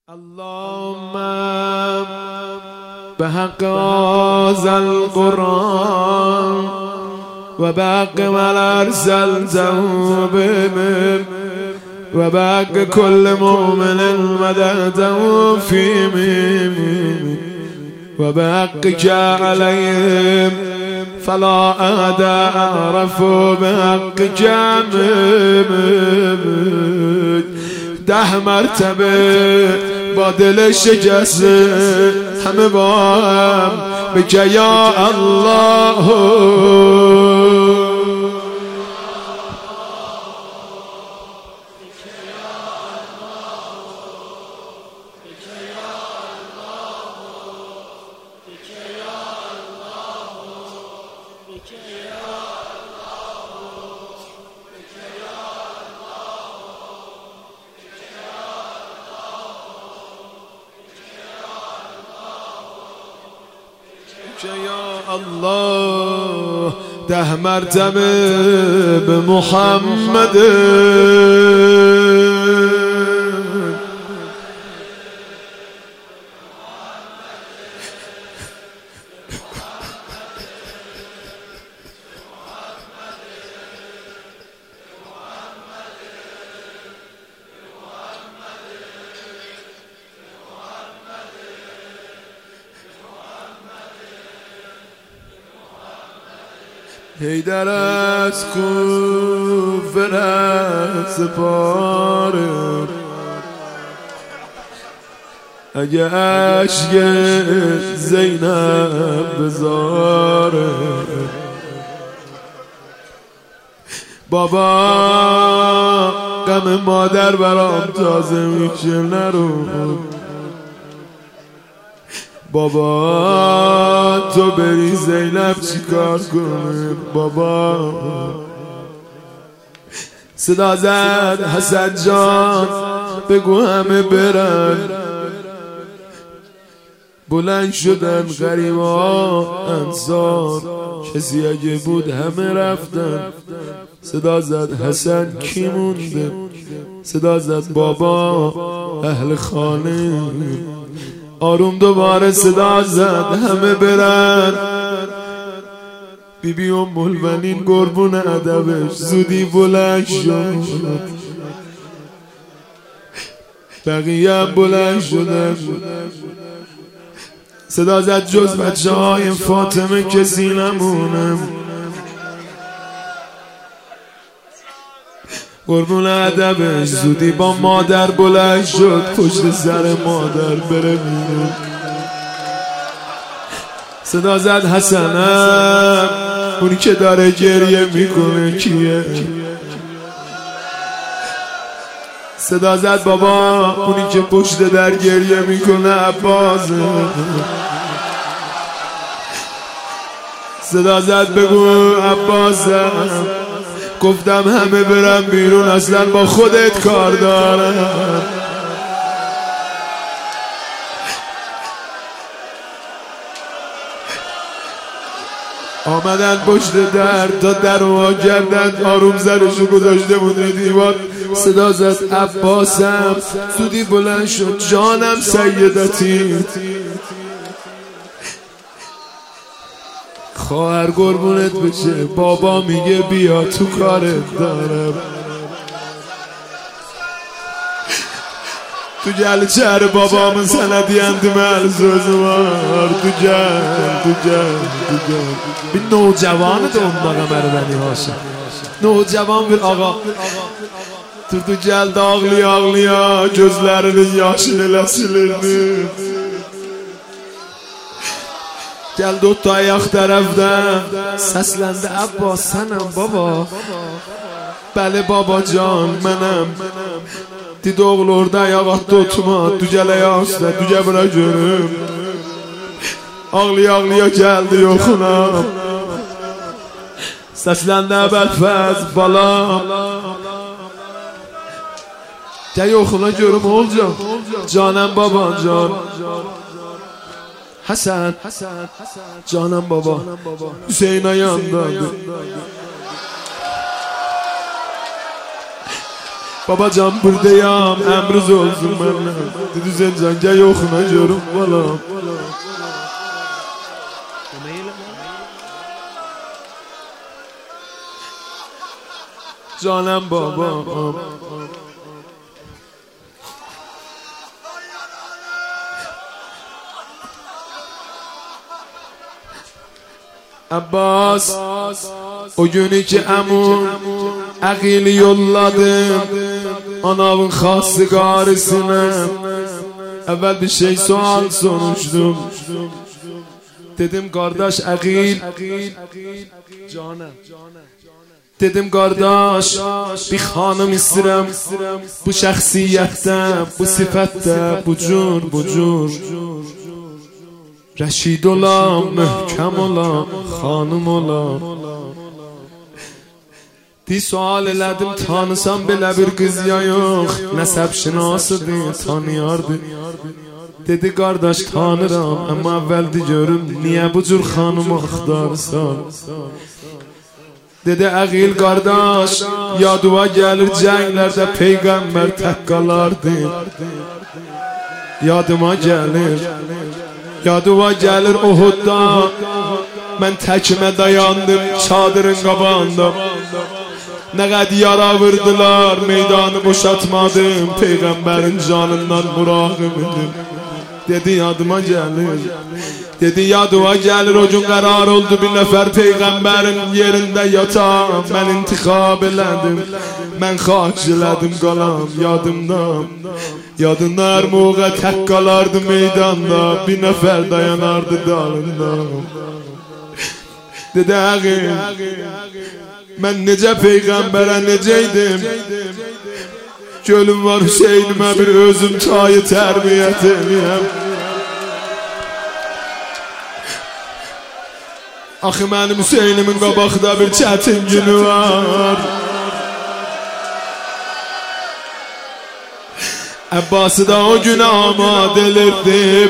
اللهم بحق هذا القرآن وبحق من أرسلته به وبحق كل مؤمن مددته فيه وبحقك عليهم فلا أحد أعرف بحقك ده مرتبه با دل شکسته همه با هم بگه یا الله یا الله ده مرتبه به محمد حیدر از کوفه سپاره اگه عشق زینب بزاره بابا غم مادر برام تازه میشه نرو بابا تو بری زینب چیکار کنه بابا صدا زد حسن جان بگو همه برن بلند شدن غریبا انصار کسی اگه بود همه رفتن صدا زد حسن کی مونده صدا زد بابا اهل خانه آروم دوباره صدا زد همه برن بیبی ام البنین قربون ادبش زودی بلند شد بقیه هم بلند شدن صدا زد جز بچه های فاطمه کسی نمونه قربون ادبش زودی با مادر بلند شد پشت سر مادر بره بیرون صدا زد حسنم اونی که داره گریه میکنه کیه صدا زد بابا اونی که پشت در گریه میکنه عباسه صدا زد بگو عباسم گفتم همه برم بیرون اصلا با خودت کار دارم آمدن پشت در تا در وا کردن آروم زرشو گذاشته بود دیوار صدا زد عباسم زودی بلند شد جانم سیدتی خواهر قربونت بشه بابا میگه بیا تو کارت دارم تو جل چهر بابا من سندی اندمال زوزوار تو جل بی نوجوان دوم بقا مردنی هاشم نوجوان bir آقا تو جل ağlaya gözlerinin yaşını silinir geldi o ayak tarafdan seslendi Abbas senəm baba bəli baba can mənəm did oğul orada ayak attı otuma dücələ yasda dücə bura görüm ağlaya geldi yoxuna seslendi Əbəlfəz balam gəl yoxuna görüm olacaq canəm baban can Hasan canım baba Hüseyin ayağındadır Baba can buradayım, emriniz olsun bana. Dedi Zencenge yokuna görüm balam. Canım babam. Abbas, o günü ki əmun Əqili yolladım Anavın xası qarısına. Əvvəl bir şey sual soruşdum. Dedim qardaş Əqil, dedim qardaş bir xanım istəyirəm, bu şəxsiyyətdə, bu sifətdə, bu cür Rəşid olam, möhkəm olam, xanım olam. Di sual elədim, tanısam belə bir qız ya yox, nəsəb şinasıdır, tanıyardı. Dedi qardaş tanıram, amma əvvəldi görüm, niyə bu cür xanımı axtarsan? Dedi Əqil qardaş, yadıva gəlir cənglərdə Peyğəmbər tək qalardı. Yadıma gəlir Uhudda, mən təkmə dayandım çadırın qabağında. Nə qəd yara vurdular, meydanı boşatmadım, Peyğəmbərin canından muraqım idim. Dedi yadıma gəlir, o gün qərar oldu bir nəfər Peyğəmbərin yerində yatam. Mən intiqab elədim, mən xahiş elədim qalam yadımda hər moğa tək qalardı meydanda, bir nəfər dayanardı dalında. Dedi Əqil, mən necə Peyğəmbərə necəydim? Gölüm var Hüseynimə bir özüm çayı tərbiyyət eləyəm. Axı mənim Hüseynimin qabaqda bir çətin günü var. Əbbası da o günə amad elirdim.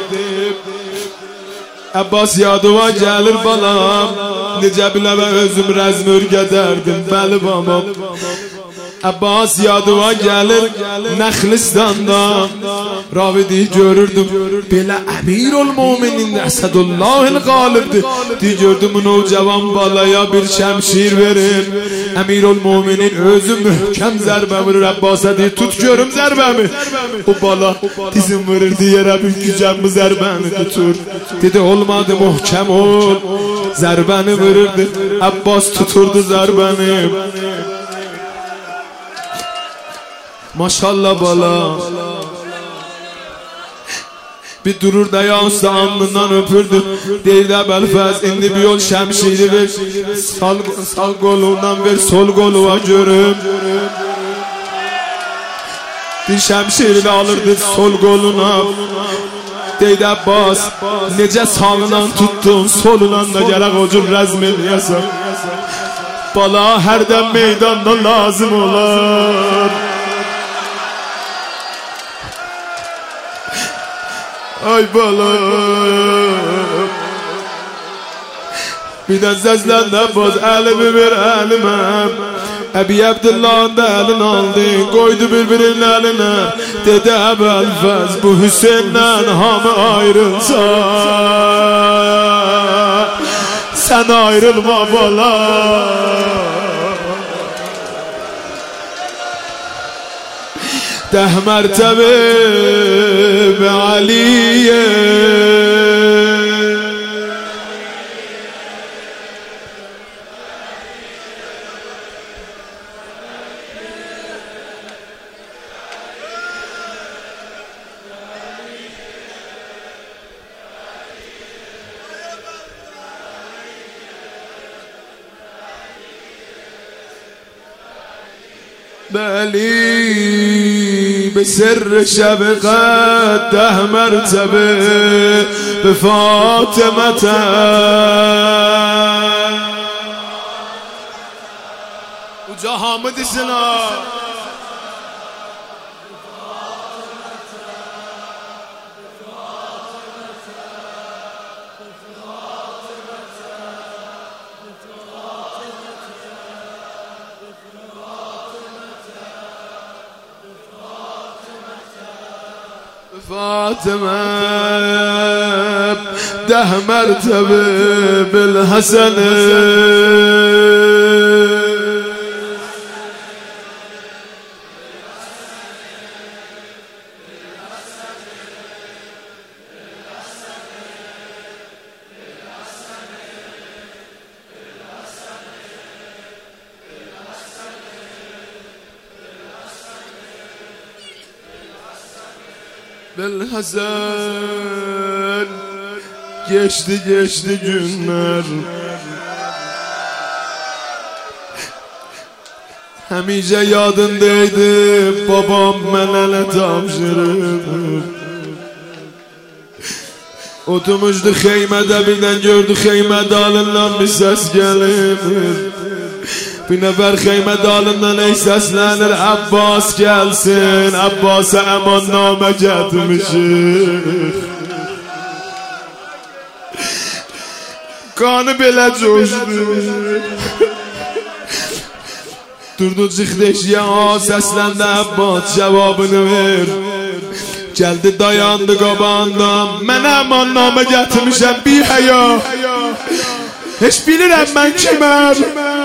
Əbbas yadıva gəlir balam, necə biləmə özüm rəzm ürgədərdim, bəli babam. Əbbas yadıva gəlir Nəxlistanda, Ravidi görürdüm, belə Əmirul-Müminin Əsədullahil qalibdir. Gördüm o cavan balaya bir şəmşir verir. Əmirul-Müminin özü möhkəm zərbə vurur. Əbbasa deyir, tut görüm zərbəmi. O bala dizim vururdu yerə, bir gücəm bu zərbəni tutur. Dedi olmadı, möhkəm ol. Zərbəni vururdu, Əbbas tuturdu zərbəni. Maşallah bala bir durur da ya usta alnından öpürdü. Deyirdi Əbəlfəz, indi bir yol şəmşiri ver, sağ qolundan ver, sol qoluğa görüm. Bir şəmşirini alırdı sol qoluna. Deyirdi Əbbas, necə sağından tuttun, solundan da gərək o cür rəzm eləyəsən. Bala hərdən meydanda lazım olar. Ay balam, bir də səsləndə boz əlimi ver əliməm. Əbi Abdullah'ın da əlini aldı, qoydu bir-birinin əlinə. Dedi Əbəlfəz, bu Hüseyn'dən hamı ayrılsa, sən ayrılma balam. Dəh mərtəbə və Aliyə, بلی به سر شبقت 10 مرتبه به فاطمه و حامد سلام فاطمه 10 مرتبه بالحسن بالحسن. Geçti günler, hemice yadındaydı babam mənə tapşırıb. Oturmuşdu xeymədə, birdən gördü xeymə dalından bir səs gəlir. Bir nəfər xeymə dalından ey səslənir, Abbas gəlsin, Abbasa əmannamə gətirmişik. Kanı belə coşdu. Durdu çıxdı eşiyə, səsləndi Abbas cavabını ver. Gəldi dayandı qabağında, mən əmannamə gətirmişəm bir həya. Heç bilirəm mən kiməm.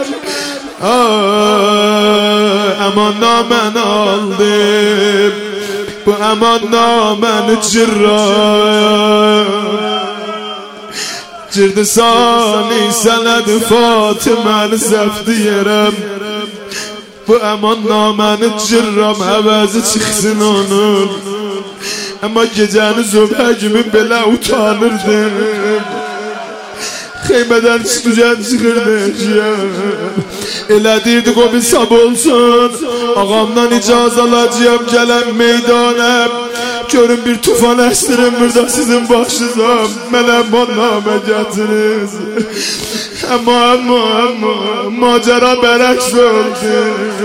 Əmannaməni aldım, bu əmannaməni Cirdi sani sənədi Fatiməni səhv deyərəm. Bu əmannaməni cırram, əvəzi çıxsın onun. Amma gecəni zöbhə kimi belə utanırdım. Xeymədən üstücən çıxırdı eşyəm. Elə deyirdik o bir sab olsun, ağamdan icaz alacağım gələm meydanəm. Görün bir tufan əstirim burada sizin başınıza, mənə əmmannamə gətiriniz. Amma macera bərəks oldu.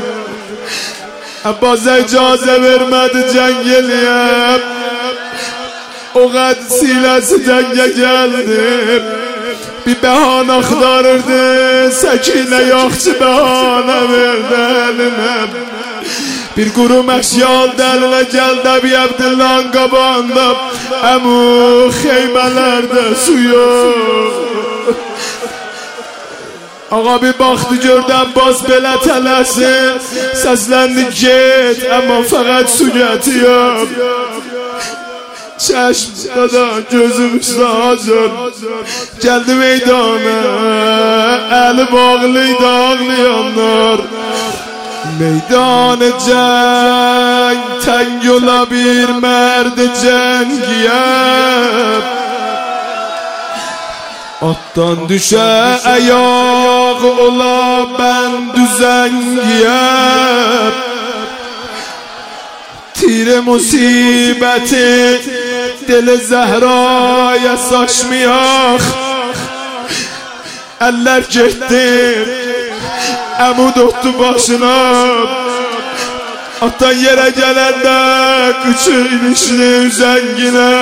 Abbas'a icazə vermədi cəng eləyəm. O qəd siləsi cəngə gəldim. Bir bəhanə axtarırdı, Səkinə yaxçı bəhanə verdi əlinə. Bir quru məşyal dəlinə gəldi Əbi Əbdillahın qabağında. Əmu xeymələrdə su yox. Ağa bir baxdı gördü Abbas belə tələsin. Səsləndi get, amma fəqət su gətir. Çeşm dada gözüm üstə hazır. Gəldi meydana, əli bağlıydı ağlayanlar. Meydan-ı cəng təng yola bir mərd cəngiyəm. Atdan düşə əyaq ola mən düzəngiyəm. Tire musibəti deli Zehra'ya saçmayak. Eller getdi, əmud otdu başına. Atdan yerə gələndə qıçı ilişdi üzənginə.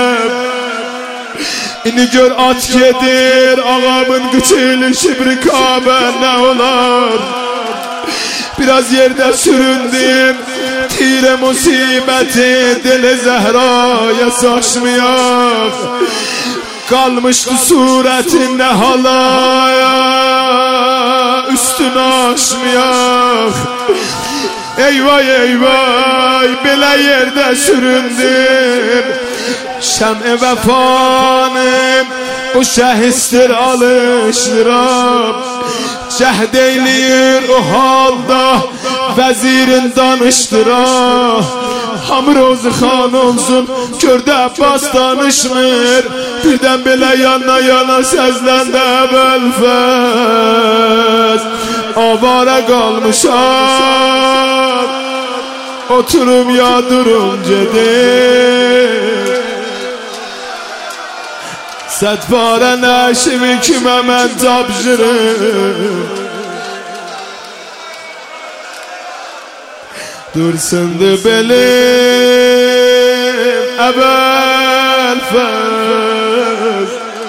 İni gör at gedir, ağamın qıçı ilişib rikabə nə olar. Biraz yerde süründüm, tire musibəti deli Zehra'ya saçmayak. Kalmıştı suretin ne halaya, üstünü aşmayak. Eyvay eyvay, belə yerde süründüm. Şəm-i vəfanım, o şəhistir alışdıram. Cəhd eyləyir o halda, vəzirin danışdıra. Hamrozu xan olsun, gördü Abbas danışmır. Birdən belə yana yana səzləndə Əbəlfəz. Avara qalmışam, oturum ya durum gedir. Sədbarə nəşimi kimə mən tapşırım. Dursundu belim Əbəlfəz.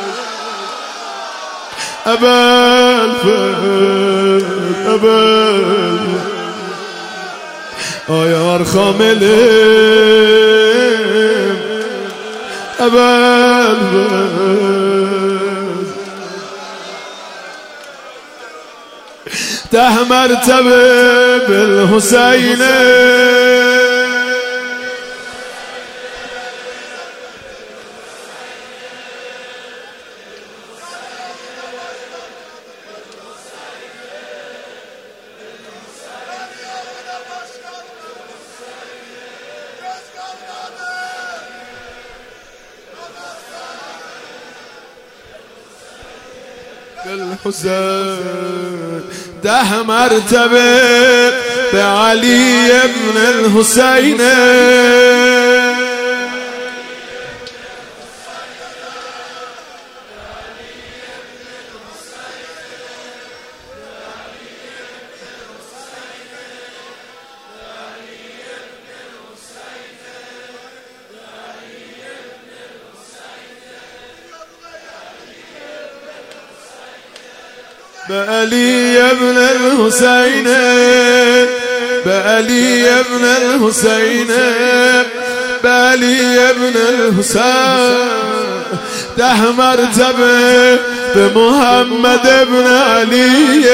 Əbəlfəz, Əbəlfəz. Ay arxam elim, ده مرتبه بالحسین بالحسين ده مرتبه بعلي ابن الحسين بعلي ابن الحسين بعلي ابن الحسين بعلي ابن الحسين ده مرتبه بمحمد ابن علي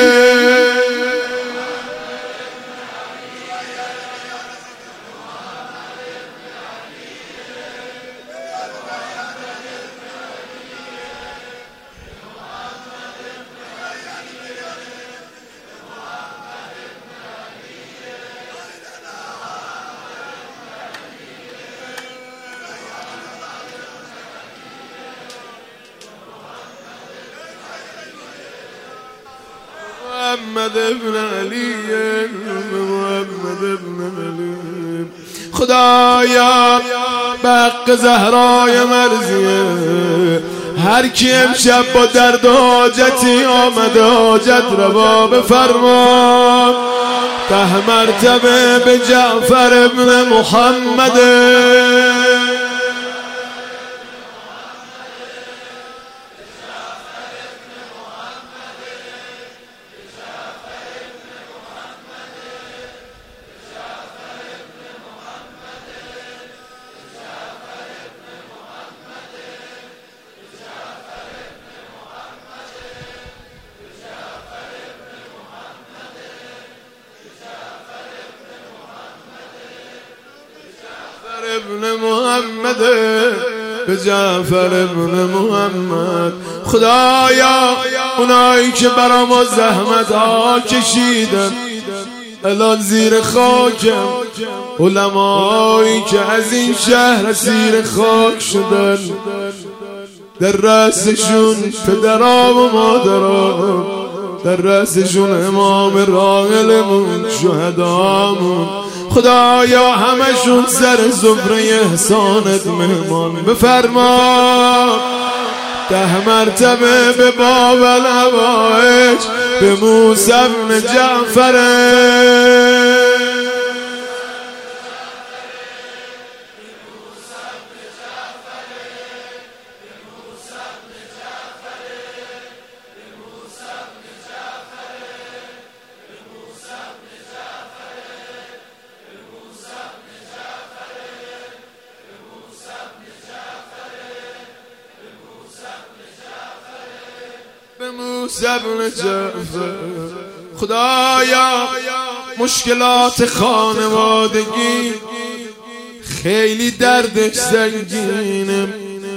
محمد ابن علی محمد ابن علی خدایا بق زهرای مرزیه هر کی امشب با درد و حاجتی آمده حاجت روا بفرما ده مرتبه به جعفر ابن محمد ابن محمد به جعفر ابن محمد خدایا اونایی که برا ما زحمت ها کشیدن الان زیر خاکم علمایی که از این شهر زیر خاک شدن در رأسشون پدرام و مادرام در رأسشون امام راحلمون شهدامون خدایا همشون سر زفره احسانت مهمان بفرما ده مرتبه به باب الهوایج به موسی بن جعفر موسی بن جعفر خدایا مشکلات خانوادگی خیلی دردش سنگینه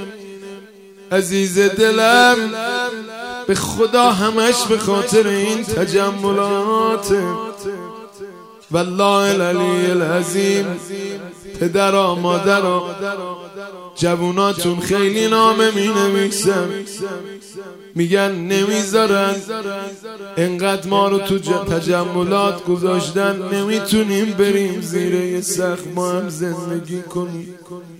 عزیز دلم به خدا همش به خاطر این تجملات والله العلی العظیم پدرا مادرا جووناتون خیلی نامه می نویسن میگن نمیذارن انقدر ما رو تو تجملات گذاشتن نمیتونیم بریم زیر یه سقف ما هم زندگی کنیم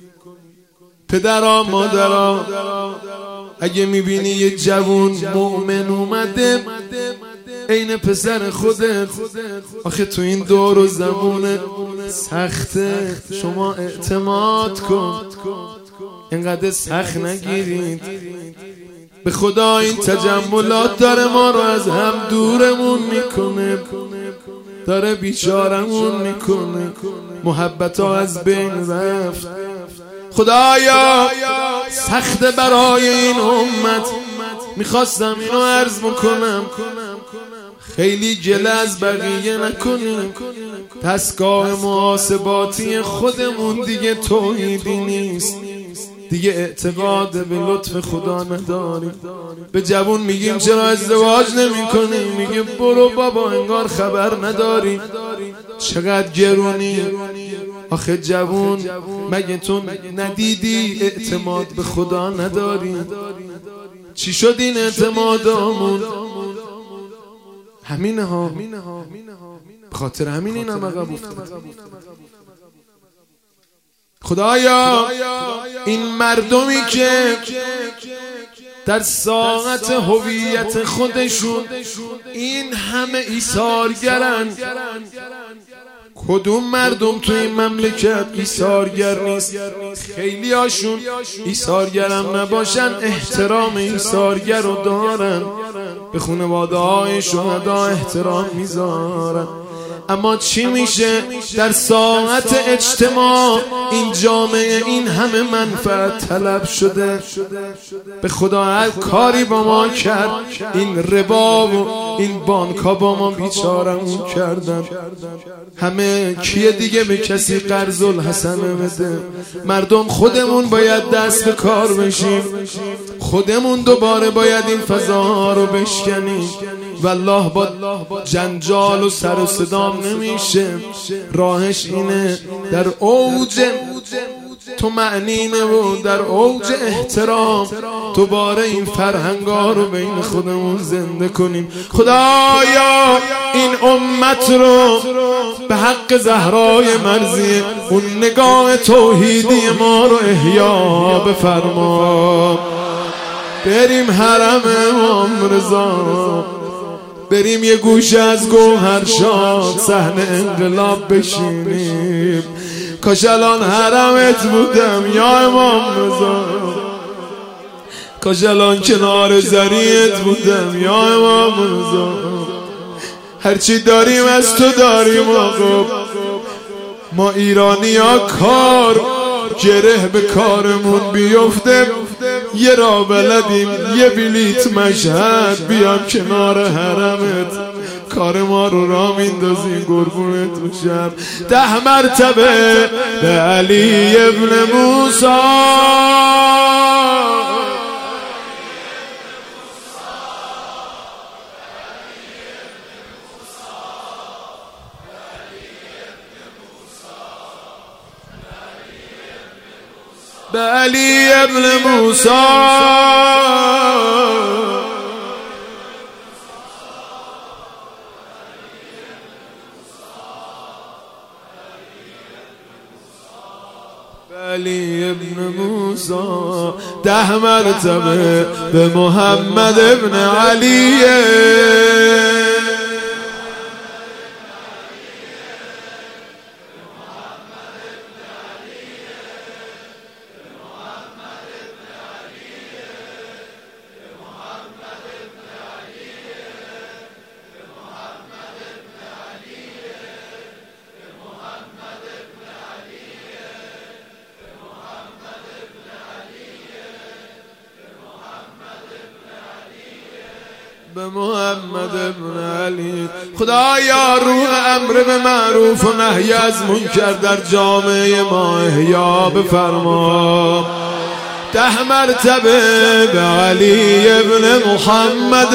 پدرا مادرا اگه میبینی یه جوون مؤمن اومده عین پسر خودت آخه تو این دور و زمان سخته شما اعتماد کن اینقدر سخت نگیرید به خدا این تجملات داره ما رو از هم دورمون میکنه داره بیچارمون میکنه محبت ها از بین رفت خدایا سخت برای این امت، میخواستم اینو عرض بکنم، خیلی گله از بقیه نکنیم. دستگاه محاسباتی خودمون دیگه توحیدی نیست، دیگه اعتقاد به لطف خدا نداریم. به جوون میگیم چرا ازدواج نمی کنیم، میگه برو بابا انگار خبر نداری. چقدر گرونی آخه جوون، مگه تو ندیدی اعتماد به خدا نداری؟ چی شد این اعتمادامون؟ همینه ها، بخاطر همین این هم عقب افتاد. خدایا این مردمی که در ساعت هویت خودشون این همه ایثارگرن، کدوم مردم تو این مملکت ایثارگر نیست؟ خیلی هاشون ایثارگرم نباشن احترام ایثارگر رو دارن، به خانواده های شهدا احترام میذارن. اما چی میشه در ساعت اجتماع این جامعه این همه منفعت طلب شده؟ به خدا هر کاری با ما کرد، این ربا و این بانکا با ما بیچارمون کردن. همه کیه دیگه به کسی قرض الحسنه بده؟ مردم خودمون باید دست به کار بشیم، خودمون دوباره باید این فضاها رو بشکنیم. والله با جنجال و سر و صدام نمیشه، راهش اینه در اوج تو معنینه و در اوج احترام دوباره این فرهنگا رو بین خودمون زنده کنیم. خدایا این امت رو به حق زهرای مرضیه اون نگاه توحیدی ما رو احیا بفرما. بریم حرم امام رضا، بریم یه گوشه از گوهرشاد صحنه انقلاب بشینیم. کاش الان حرمت بودم یا امام رضا، کاش الان کنار زریت بودم یا امام رضا. هرچی داریم از تو داریم آقا، ما ایرانی ها کار گره به کارمون بیفته، یه را بلدیم یه بلیت مشهد بیام کنار حرمت، کار ما رو را میندازیم قربونت بشم. 10 مرتبه به علی ابن موسی، به علی ابن موسی، به علی ابن موسی. 10 مرتبه به محمد ابن علی، به محمد ابن علی. خدایا روح امر به معروف و نهی از منکر در جامعه ما احیا بفرما. 10 مرتبه به علی ابن محمد،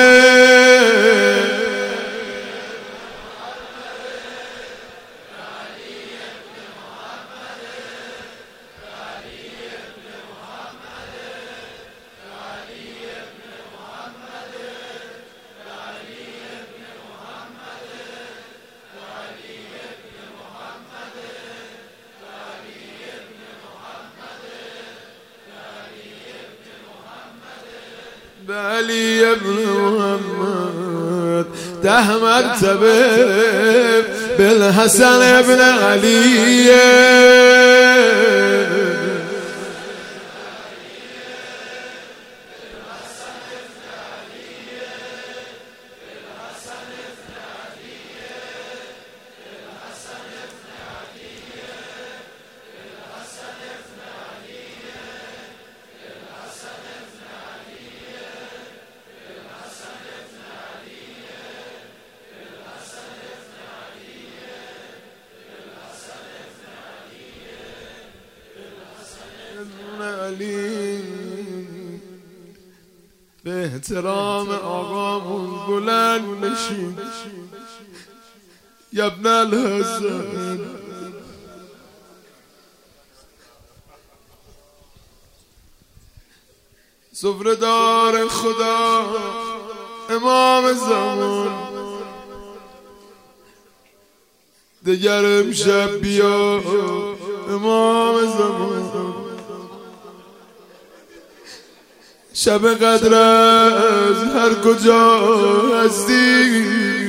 به علی ابن محمد. 10 مرتبه به الحسن ابن علی، علی به احترام آقامون بلند نشین یا ابن الحسن. سفره دار خدا امام زمان دگر امشب بیا امام زمان. شب قدر از هر کجا هستی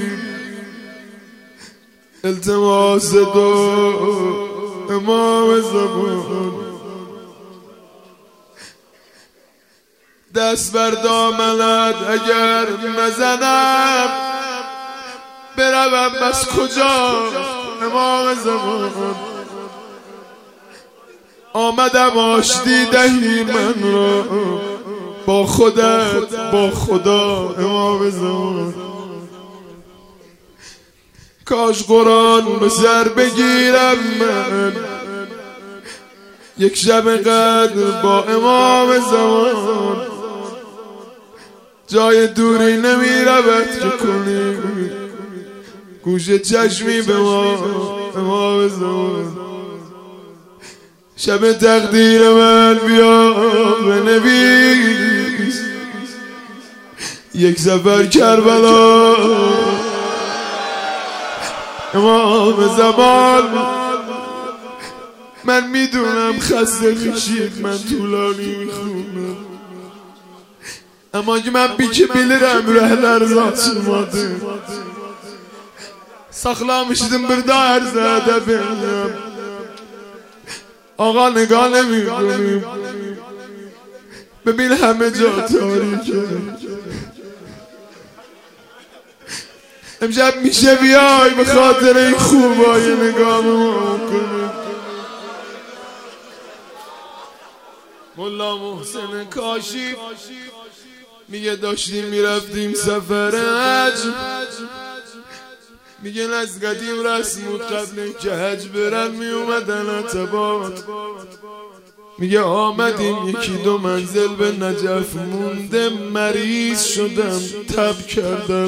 التماس دو امام زمان. دست بر دامنت اگر نزنم بروم بس کجا امام زمان. آمدم آشتی دهی من را با خودت با خدا امام زمان. کاش قرآن به سر بگیرم من یک شب قدر با امام زمان. جای دوری نمی رود که کنی گوش چشمی به ما امام زمان. شب تقدیر من بیا بنویس یک سفر کربلا امام زمان. من میدونم خسته میشید من طولانی میخونم اما اگه من بیچه bilirim rehler açılmadı. Saklamıştım bir derzede benim. Ağa nigah nemiکنیم ببین همه جا تاریکه. امشب میشه بیای به خاطر این خوبای نگاه ما کنیم. ملا محسن کاشی میگه داشتیم میرفتیم سفر حج. میگه از قدیم رسم بود قبل که حج برن میومدن اتباط. میگه آمدیم یکی دو منزل به نجف مونده مریض شدم تب کردم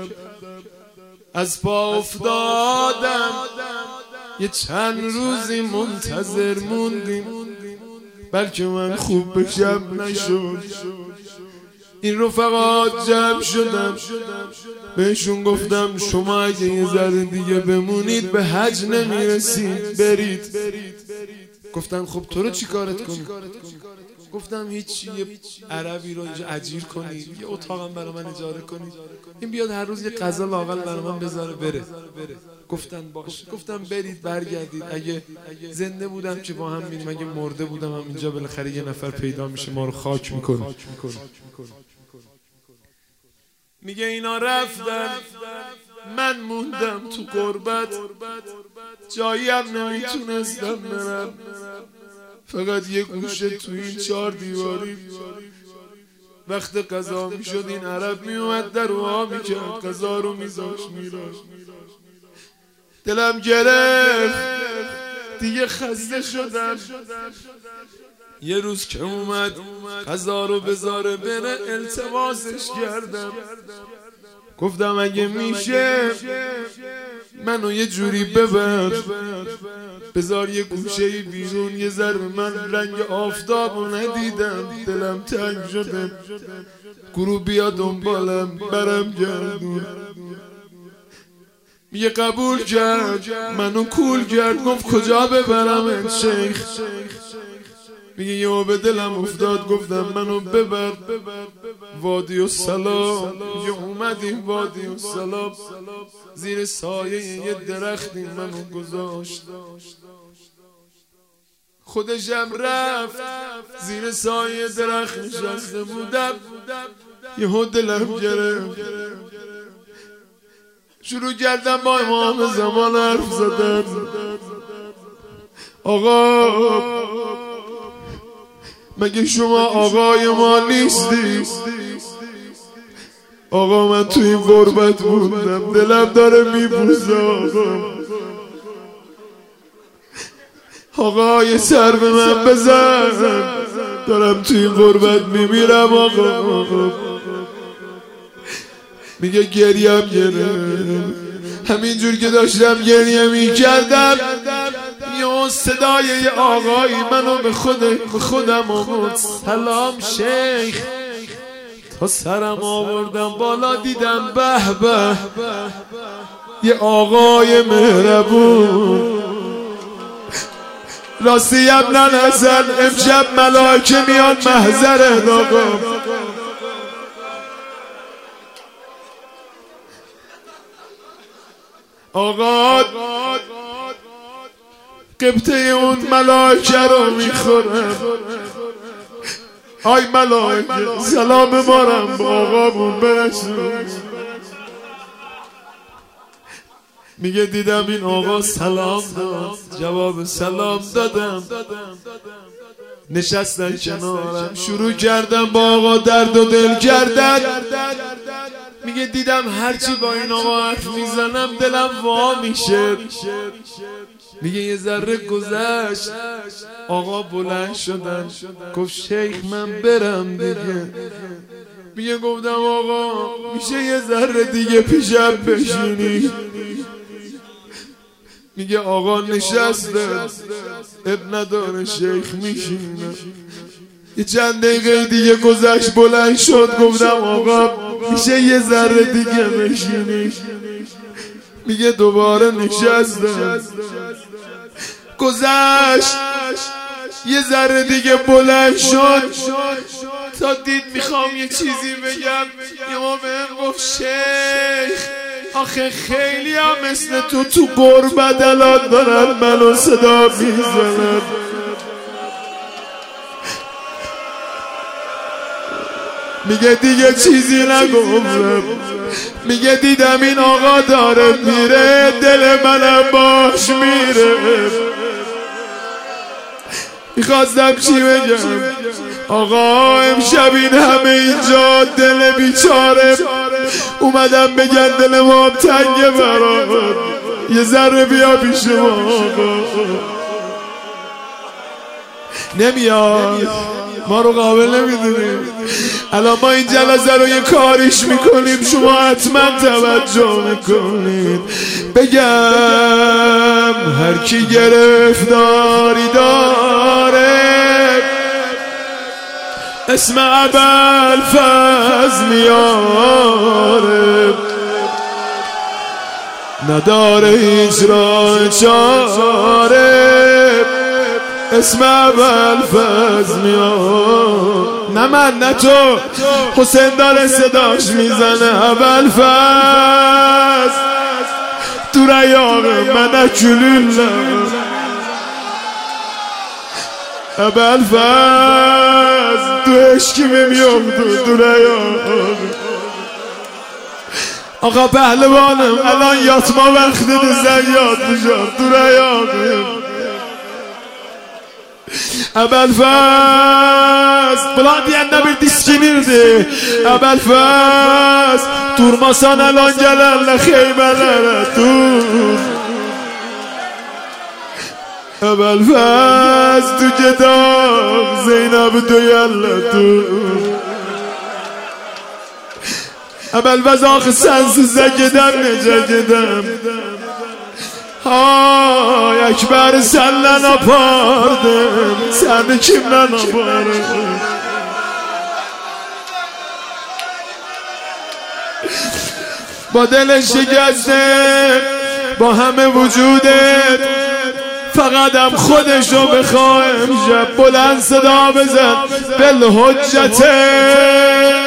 از پا افتادم. یه چند روزی منتظر موندیم بلکه من خوب بشم نشد. این رفقات جمع شدم بهشون گفتم شما اگه یه ذره دیگه بمونید به حج نمیرسید برید. گفتن خب تو رو چی کارت کنی؟ گفتم هیچی یه عربی رو اینجا اجیر کنید یه اتاقم برای من اجاره کنید این بیاد هر روز یه غذا لااقل برای من بذاره بره. گفتن باش. گفتم برید برگردید. اگه زنده بودم که با هم میریم اگه مرده بودم هم اینجا بالاخره یه نفر پیدا میشه ما رو خاک میکنه. میگه اینا رفتن من موندم تو غربت جایی هم نمیتونستم برم فقط یه گوشه تو این 4 دیواری. وقت قضا میشد این عرب میومد در وا میکرد قضا رو میذاشت میرفت. دلم گرفت دیگه خسته شدم. یه روز که اومد قضا رو بذاره بره التماسش کردم. گفتم اگه میشه منو یه جوری ببر بذار یه گوشه بیرون یه ذره من رنگ آفتابو ندیدم دلم تنگ شده گروه بیا دنبالم برم گردون. میگه قبول کرد منو کول کرد گفت کجا ببرم شیخ. میگه یه به دلم افتاد گفتم منو ببر وادی السلام. میگه اومدیم وادی السلام زیر سایه یه درختی منو گذاشت. خودشم رفت زیر سایه درخت نشسته بودم یهو دلم گرفت شروع کردم با امام زمان حرف زدن. آقا مگه شما آقای ما نیستی؟ آقا من تو این غربت موندم دلم داره میبوزه. آقا یه سر به من بزن دارم توی این غربت میمیرم آقا. میگه گریم گرم، همینجور که داشتم گریه میکردم یه صدای یه آقایی منو به خودم آورد. سلام شیخ. تا سرم آوردم بالا دیدم به به یه آقای مهربون. راستی ابن حسن امشب ملائکه میان محضرت آقا قبطه اون ملائکه رو میخورم. آی ملائکه سلام مارم با آقامون برسون. میگه دیدم این آقا سلام داد، جواب سلام دادم. نشستن کنارم شروع کردم با آقا درد و دل کردن. میگه دیدم هرچی با این آقا حرف میزنم دلم وا میشه. میگه یه ذره گذشت آقا بلند شدن گفت شیخ من برم دیگه. میگه گفتم آقا میشه یه ذره دیگه پیشم بشینی؟ میگه آقا نشسته اب نداره شیخ میشینه. یه چند دقیقه دیگه گذشت بلند شد گفتم آقا میشه یه ذره دیگه بشینی؟ میگه دوباره نشسته. گذشت یه ذره دیگه بلند شد تا دید میخوام یه چیزی بگم. یه ما بهم گفت شیخ آخه خیلی هم مثل تو قربت الان دارن منو صدا میزنن. میگه دیگه چیزی نگفتم. میگه دیدم این آقا داره میره دل منم باش میره. میخواستم چی بگم آقا امشب این همه اینجا دل بیچاره اومدم بگن دل ما تنگه برات یه ذره بیا پیش ما. آقا نمیاد ما رو قابل نمیدونیم. الان ما این جلسه رو یه کاریش میکنیم شما حتما توجه میکنید. بگم هر کی گرفتاری داره اسم ابوالفضل میاره نداره هیچ راه چاره اسم ابوالفضل میاره. نه من نه تو حسین داره صداش میزنه ابوالفضل تو ریاق من کلوله ابوالفضل تو عشقی میام تو ریاق. آقا پهلوانم الان یاتما وقت زن یاد بشم تو ریاق. Əbəlfəz Bulan deyəndə bir diskinirdi. Əbəlfəz Durmasan əlan gələrlə xeymələrə dur. Əbəlfəz Tu gedaq Zeynəbi döyərlə dur. Əbəlfəz axı sənsizə gedəm necə gedəm. Ay Ekber senle napardım, seni kimle napardım? با دل شکسته با همه وجودت فقط خودشو بخواهم شب بلند صدا بزن بالحجته.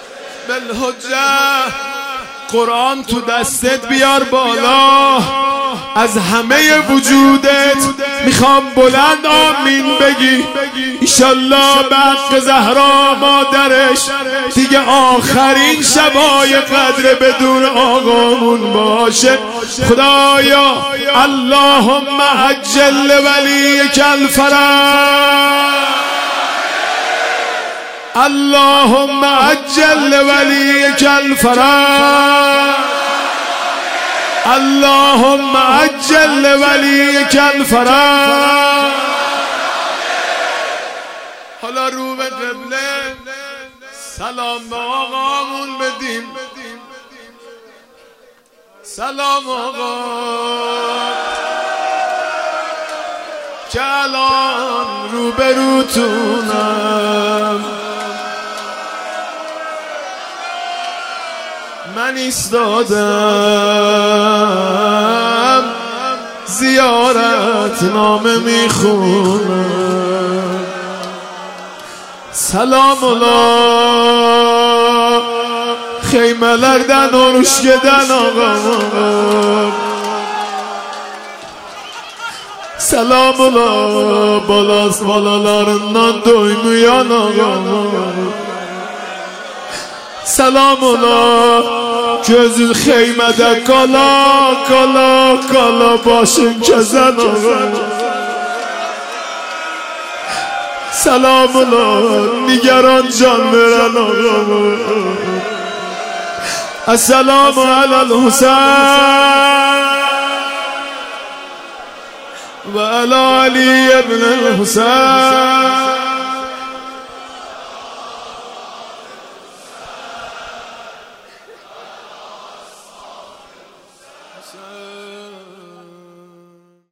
بالحجه قرآن تو دستت بیار بالا. از همه وجودت میخوام بلند آمین بگی ایشالله به حق زهرا مادرش دیگه آخرین شبای قدر بدون آقامون باشه. خدایا اللهم عجل ولیک الفرج، اللهم عجل ولیک الفرج، اللهم عجل ولیک الفرج. حالا رو به قبله سلام به آقامون بدیم. سلام آقا که الان رو به روتونم من ایستادم زیارت نامه میخونم. سلام الله خیملردن oruç geden ağam. Selam ola balalarından doymayan ağam. Selam ola gözün xeymede kala kala kala başın kezen ağam. Selam ola nigaran can veren ağam. Esselamu alel Hüseyin ve ala Ali ibn Hüseyin.